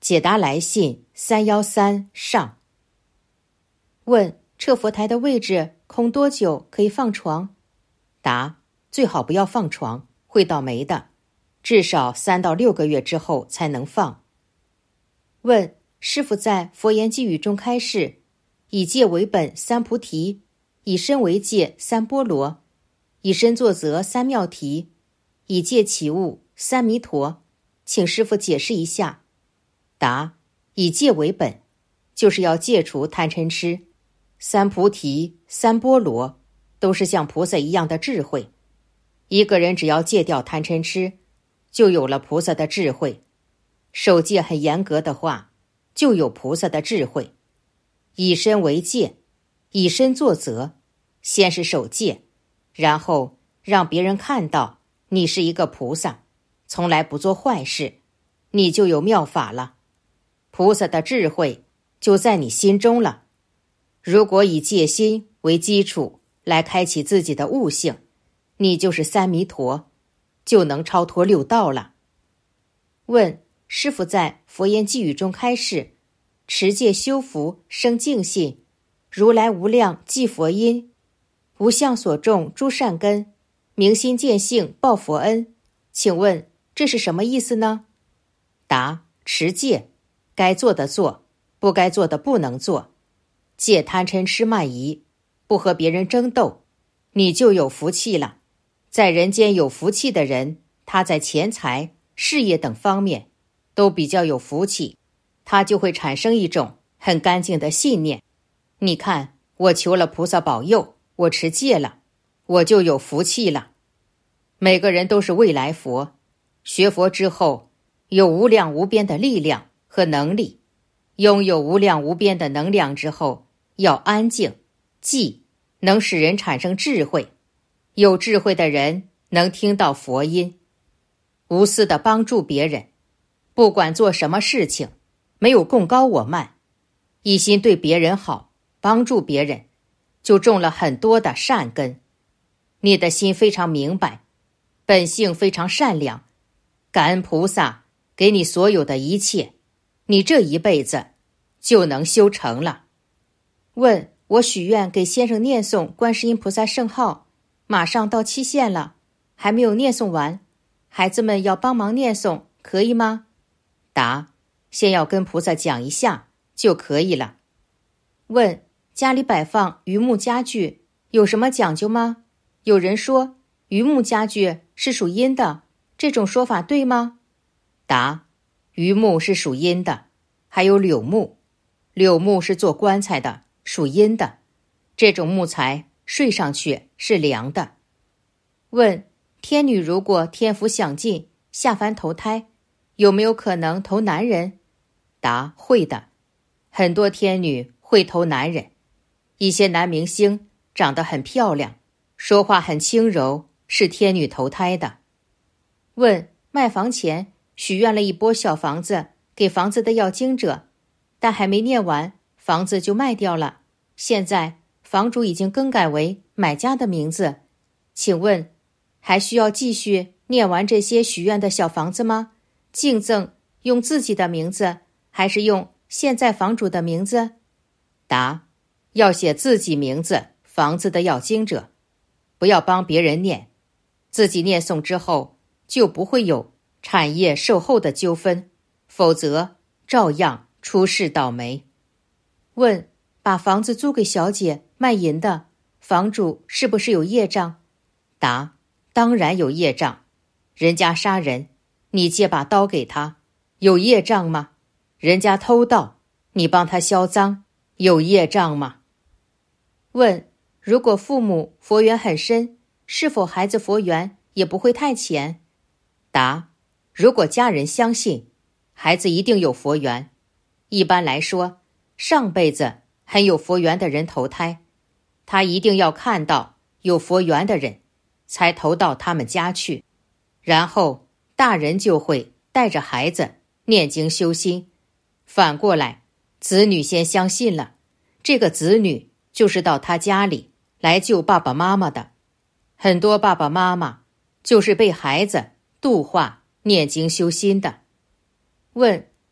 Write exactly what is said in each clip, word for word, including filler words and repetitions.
解答来信三一三上。问：撤佛台的位置空多久可以放床？答：最好不要放床，会倒霉的，至少三到六个月之后才能放。问：师父在佛言偈语中开示，以戒为本三菩提，以身为戒三波罗，以身作则三妙提，以戒起悟三弥陀，请师父解释一下。答：以戒为本，就是要戒除贪嗔痴，三菩提三波罗都是像菩萨一样的智慧。一个人只要戒掉贪嗔痴，就有了菩萨的智慧。守戒很严格的话，就有菩萨的智慧。以身为戒，以身作则，先是守戒，然后让别人看到你是一个菩萨，从来不做坏事，你就有妙法了。菩萨的智慧就在你心中了。如果以戒心为基础来开启自己的悟性，你就是三弥陀，就能超脱六道了。问：师父在佛言偈语中开示，持戒修福生净信，如来无量济佛因，无相所种诸善根，明心见性报佛恩，请问这是什么意思呢？答：持戒，该做的做，不该做的不能做，戒贪嗔痴慢疑，不和别人争斗，你就有福气了。在人间有福气的人，他在钱财、事业等方面都比较有福气，他就会产生一种很干净的信念。你看，我求了菩萨保佑，我持戒了，我就有福气了。每个人都是未来佛，学佛之后有无量无边的力量和能力，拥有无量无边的能量之后，要安静，寂，能使人产生智慧。有智慧的人能听到佛音，无私的帮助别人，不管做什么事情，没有贡高我慢，一心对别人好，帮助别人，就种了很多的善根。你的心非常明白，本性非常善良，感恩菩萨给你所有的一切，你这一辈子就能修成了。问：我许愿给先生念诵观世音菩萨圣号，马上到期限了，还没有念诵完，孩子们要帮忙念诵，可以吗？答：先要跟菩萨讲一下就可以了。问：家里摆放榆木家具有什么讲究吗？有人说榆木家具是属阴的，这种说法对吗？答：榆木是属阴的，还有柳木，柳木是做棺材的，属阴的，这种木材睡上去是凉的。问：天女如果天福享尽，下凡投胎，有没有可能投男人？答：会的，很多天女会投男人。一些男明星长得很漂亮，说话很轻柔，是天女投胎的。问：卖房前许愿了一波小房子给房子的要经者，但还没念完，房子就卖掉了，现在房主已经更改为买家的名字，请问还需要继续念完这些许愿的小房子吗？敬赠用自己的名字，还是用现在房主的名字？答：要写自己名字房子的要经者，不要帮别人念，自己念诵之后就不会有产业售后的纠纷，否则照样出事倒霉。问：把房子租给小姐卖淫的房主是不是有业障？答：当然有业障，人家杀人，你借把刀给他，有业障吗？人家偷盗，你帮他销赃，有业障吗？问：如果父母佛缘很深，是否孩子佛缘也不会太浅？答：如果家人相信，孩子一定有佛缘。一般来说，上辈子很有佛缘的人投胎，他一定要看到有佛缘的人，才投到他们家去，然后大人就会带着孩子念经修心。反过来，子女先相信了，这个子女就是到他家里来救爸爸妈妈的。很多爸爸妈妈就是被孩子度化念经修心的。问：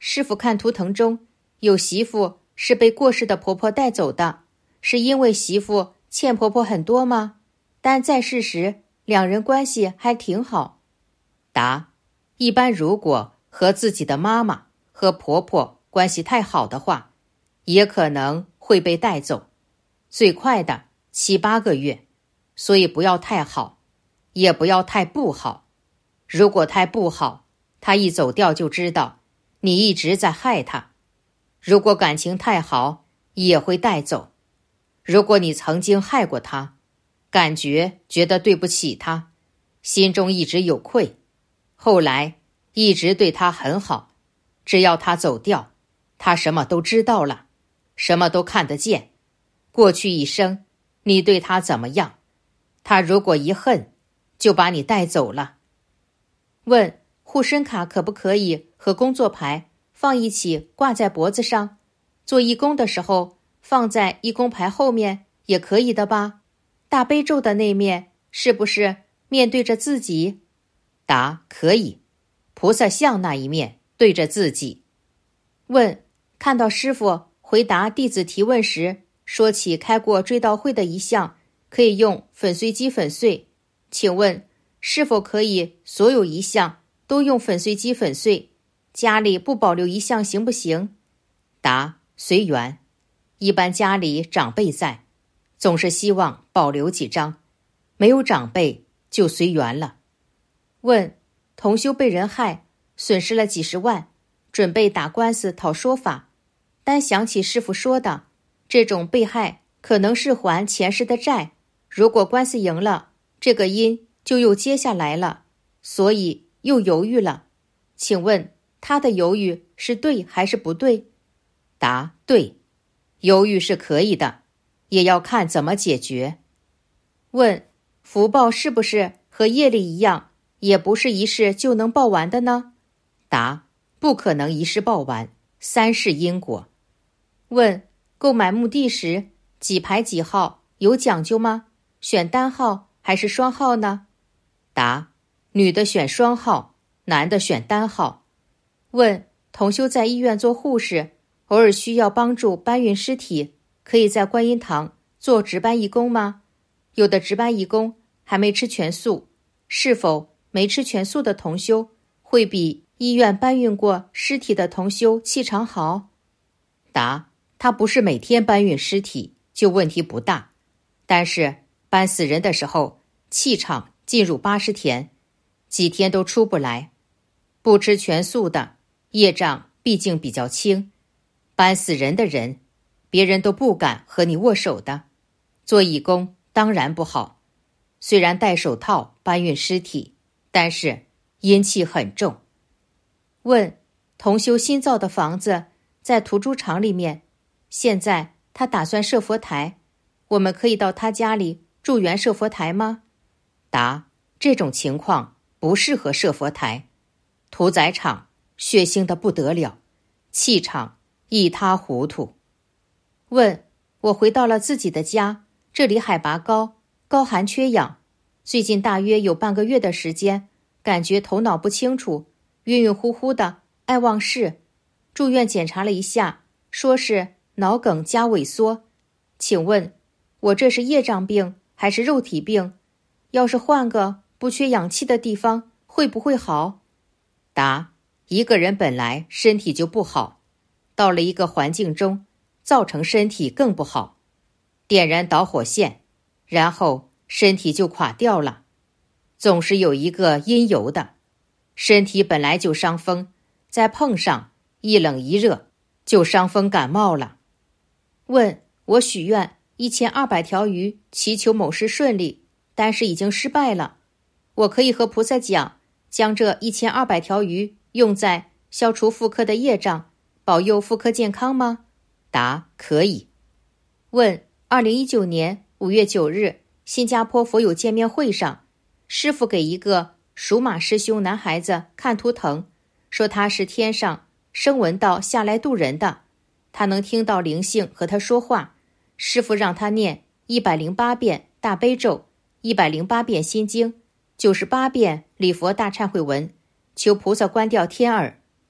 师傅看图腾中有媳妇是被过世的婆婆带走的，是因为媳妇欠婆婆很多吗？但在世时两人关系还挺好。答：一般如果和自己的妈妈和婆婆关系太好的话，也可能会被带走，最快的七八个月，所以不要太好，也不要太不好。如果太不好，他一走掉就知道你一直在害他；如果感情太好，也会带走。如果你曾经害过他，感觉觉得对不起他，心中一直有愧，后来一直对他很好，只要他走掉，他什么都知道了，什么都看得见。过去一生你对他怎么样，他如果一恨，就把你带走了。问：护身卡可不可以和工作牌放一起挂在脖子上？做义工的时候放在义工牌后面也可以的吧？大悲咒的那面是不是面对着自己？答：可以，菩萨像那一面对着自己。问：看到师父回答弟子提问时说起开过追悼会的遗像可以用粉碎机粉碎，请问是否可以所有遗像都用粉碎机粉碎，家里不保留遗像行不行？答：随缘。一般家里长辈在，总是希望保留几张，没有长辈就随缘了。问：同修被人害，损失了几十万，准备打官司讨说法，单想起师父说的，这种被害可能是还前世的债，如果官司赢了，这个因就又接下来了，所以又犹豫了。请问他的犹豫是对还是不对？答：对，犹豫是可以的，也要看怎么解决。问：福报是不是和业力一样，也不是一世就能报完的呢？答：不可能一世报完，三世因果。问：购买墓地时几排几号有讲究吗？选单号还是双号呢？答：女的选双号，男的选单号。问：同修在医院做护士，偶尔需要帮助搬运尸体，可以在观音堂做值班义工吗？有的值班义工还没吃全素，是否没吃全素的同修会比医院搬运过尸体的同修气场好？答：他不是每天搬运尸体就问题不大，但是搬死人的时候气场进入八十田，几天都出不来。不吃全素的业障毕竟比较轻，搬死人的人别人都不敢和你握手的，做义工当然不好。虽然戴手套搬运尸体，但是阴气很重。问：同修新造的房子在屠猪场里面，现在他打算设佛台，我们可以到他家里助缘设佛台吗？答：这种情况不适合设佛台，屠宰场血腥的不得了，气场一塌糊涂。问：我回到了自己的家，这里海拔高，高寒缺氧，最近大约有半个月的时间，感觉头脑不清楚，晕晕乎乎的，爱忘事。住院检查了一下，说是脑梗加萎缩。请问我这是业障病还是肉体病？要是换个不缺氧气的地方，会不会好？答：一个人本来身体就不好，到了一个环境中，造成身体更不好。点燃导火线，然后身体就垮掉了。总是有一个因由的，身体本来就伤风，再碰上一冷一热，就伤风感冒了。问：我许愿一千二百条鱼，祈求某事顺利，但是已经失败了。我可以和菩萨讲，将这一千二百条鱼用在消除妇科的业障，保佑妇科健康吗？答：可以。问：二零一九年五月九日，新加坡佛友见面会上，师父给一个属马师兄男孩子看图腾，说他是天上声闻道下来渡人的，他能听到灵性和他说话。师父让他念一百零八遍大悲咒，一百零八遍心经，九十八遍礼佛大忏悔文，求菩萨关掉天耳。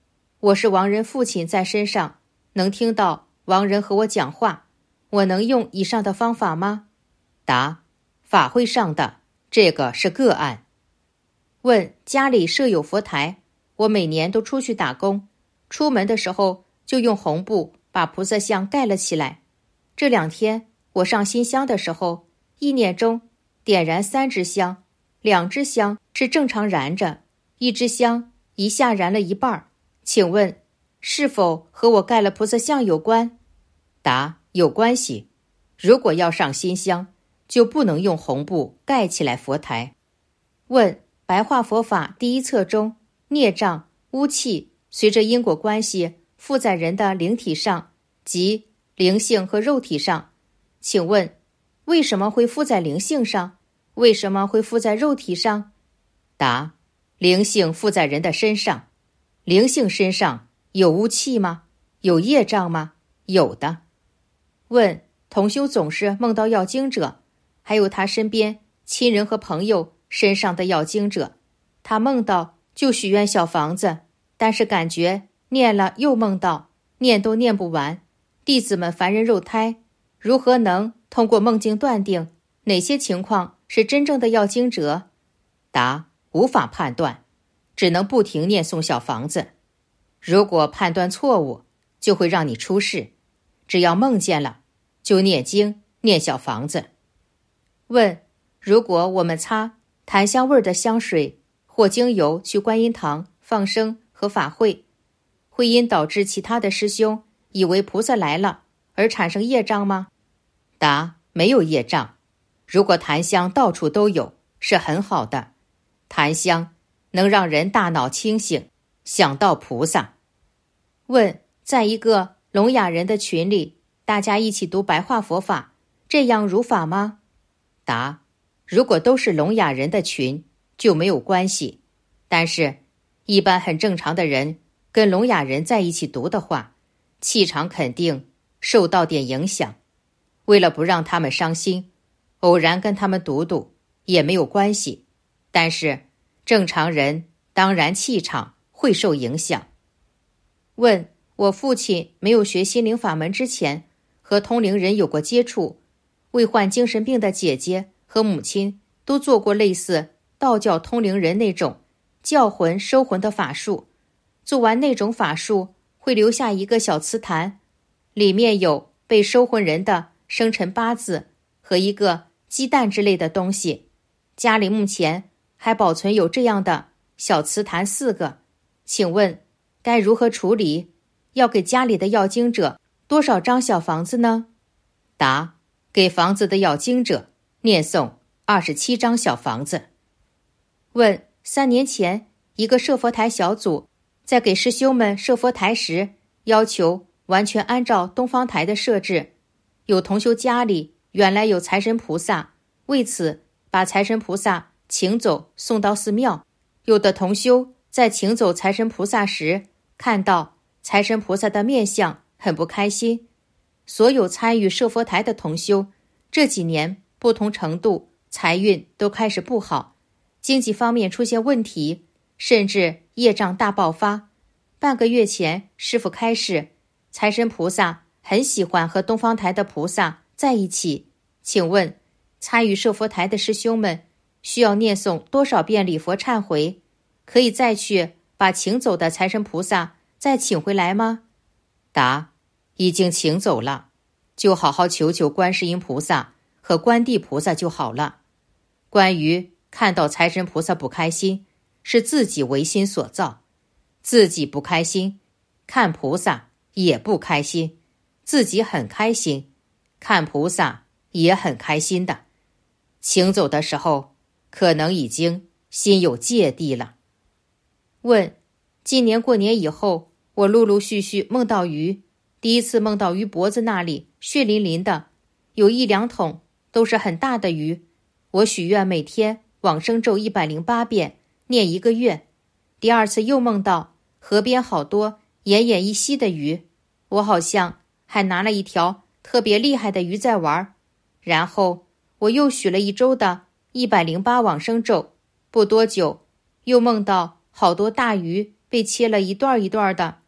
我是亡人父亲在身上，能听到亡人和我讲话，我能用以上的方法吗？答：法会上的，这个是个案。问：家里设有佛台，我每年都出去打工，出门的时候就用红布把菩萨像盖了起来。这两天我上新香的时候，意念中点燃三支香，两支香是正常燃着，一支香一下燃了一半，请问是否和我盖了菩萨像有关？答：有关系。如果要上新香，就不能用红布盖起来佛台。问：白话佛法第一册中，孽障、污气随着因果关系附在人的灵体上，即灵性和肉体上，请问为什么会附在灵性上？为什么会附在肉体上？答：灵性附在人的身上，灵性身上有污气吗？有业障吗？有的。问：同修总是梦到要经者，还有他身边亲人和朋友身上的要经者，他梦到就许愿小房子，但是感觉念了又梦到，念都念不完。弟子们凡人肉胎，如何能通过梦境断定哪些情况是真正的要经者？答：无法判断，只能不停念诵小房子。如果判断错误，就会让你出事。只要梦见了，就念经念小房子。问：如果我们擦檀香味的香水或精油去观音堂放生和法会，会因导致其他的师兄以为菩萨来了而产生业障吗？答：没有业障。如果檀香到处都有，是很好的。檀香能让人大脑清醒，想到菩萨。问：在一个聋哑人的群里，大家一起读白话佛法，这样如法吗？答：如果都是聋哑人的群，就没有关系。但是一般很正常的人跟聋哑人在一起读的话，气场肯定受到点影响。为了不让他们伤心，偶然跟他们读读也没有关系。但是正常人当然气场会受影响。问：我父亲没有学心灵法门之前，和通灵人有过接触，为患精神病的姐姐和母亲都做过类似道教通灵人那种叫魂收魂的法术。做完那种法术会留下一个小瓷坛，里面有被收魂人的生辰八字和一个鸡蛋之类的东西。家里目前还保存有这样的小瓷坛四个，请问该如何处理？要给家里的要经者多少张小房子呢？答：给房子的要经者念诵二十七张小房子。问：三年前一个设佛台小组在给师兄们设佛台时，要求完全按照东方台的设置。有同修家里原来有财神菩萨，为此把财神菩萨请走送到寺庙。有的同修在请走财神菩萨时，看到财神菩萨的面相很不开心。所有参与设佛台的同修，这几年不同程度财运都开始不好，经济方面出现问题，甚至业障大爆发。半个月前师父开示，财神菩萨很喜欢和东方台的菩萨在一起。请问参与设佛台的师兄们需要念诵多少遍礼佛忏悔？可以再去把请走的财神菩萨再请回来吗？答：已经请走了，就好好求求观世音菩萨和观地菩萨就好了。关于看到财神菩萨不开心，是自己违心所造，自己不开心，看菩萨也不开心，自己很开心，看菩萨也很开心的。请走的时候，可能已经心有芥蒂了。问：今年过年以后，我陆陆续续梦到鱼，第一次梦到鱼脖子那里血淋淋的，有一两桶，都是很大的鱼。我许愿每天往生咒一百零八遍，念一个月。第二次又梦到河边好多奄奄一息的鱼，我好像还拿了一条特别厉害的鱼在玩。然后我又许了一周的一百零八往生咒，不多久又梦到好多大鱼被切了一段一段的，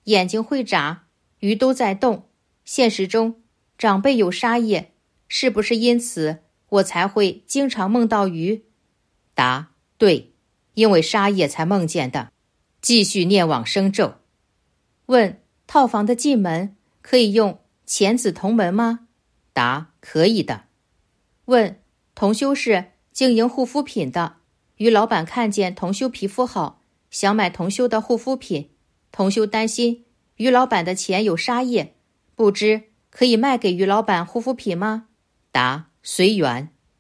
眼睛会眨，鱼都在动，现实中长辈有杀业，是不是因此我才会经常梦到鱼？答：对，因为杀业才梦见的。继续念往生咒。问：套房的进门可以用钱子铜门吗？答：可以的。问：同修是经营护肤品的，于老板看见同修皮肤好，想买同修的护肤品，同修担心于老板的钱有杀业，不知可以卖给于老板护肤品吗？答：随缘。